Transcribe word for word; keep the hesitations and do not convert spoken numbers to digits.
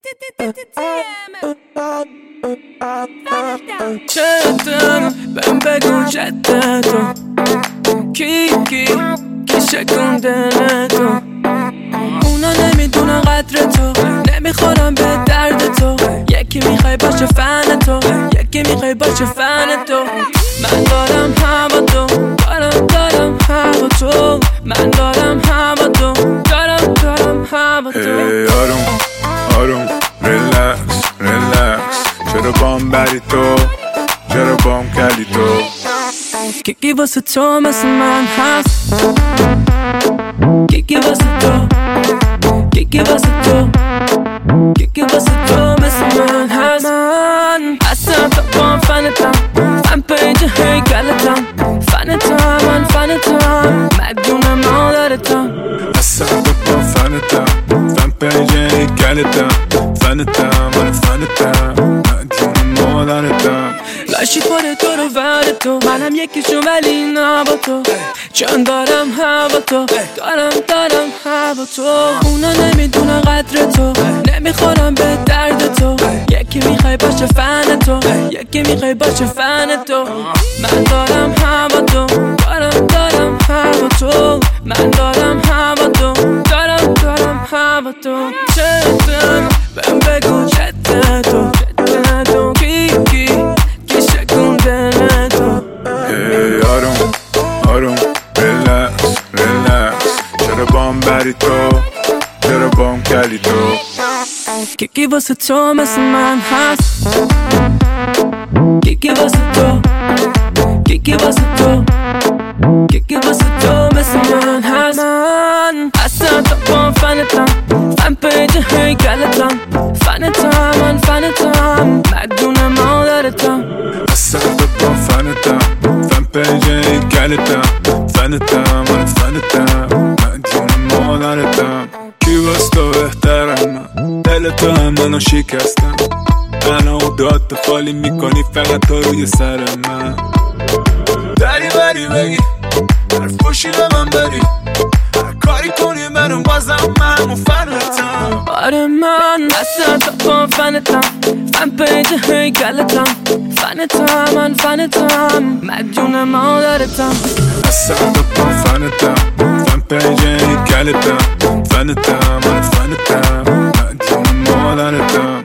چطور بهم بگو جدتو کی کی کی شکن دلتو اونا نمیدونن قدر تو نمیخورم به درد تو یکی میخوای باشه فن تو یکی میخوای باشه فن تو من دارم هوا تو دارم دارم هوا تو من دارم هوا تو دارم دارم هوا تو hey, آروم آروم ریلکس ریلکس چرا بام بری تو چرا بام کلی تو کیکی واسه تو مثل من هست کیکی واسه تو کیکی واسه تو کیکی واسه تو مثل من هست من اصلا تو بام فنتم فن پیج هیکلتم فنتم من فنتم مدیون مادرتم اصلا تو بام فنتم فن پیج هیکلتم فنتم من فنتم مدیون مادرتم لاشی پاره تو رو ور تو منم یکیشون ولی نه با تو چون دارم هوا تو دارم دارم هوا تو اونا نمیدونن قدر تو نمیخورم به درد تو یکی میخوای باشه فن تو یکی میخوای باشه فن تو من دارم هوا تو دارم دارم هوا تو من دارم هوا تو دارم دارم هوا تو چطور بهم بگو جدتو جدتو کی کی hey, آروم آروم ریلکس ریلکس چرا بام بری تو چرا بام کلی تو کیکی واسه تو مثل من هست کیکی واسه تو کیکی واسه تو کیکی واسه تو مثل من هست من اصلا تو بام فنتم فن پیج هیکلتم فنتم من فنتم مدیون مادرتم اصلا تو بام فنتم فن پیج هیکلتم فنتم من فنتم مدیون مادرتم کی واس تو بهترم دل تو هم منو شکستم منو و داد تو خالی میکنی فقط تو روی سر من دری بری بگی حرف پشی به من بری هر کاری کنی منو بازم من مفنتم آره من اصلا تو بام فنتم فن پیج هیکلتم فنتم من فنتم مدیون مادرتم اصلا تو بام فنتم فن پیج هیکلتم فنتم من فنتم مدیون مادرتم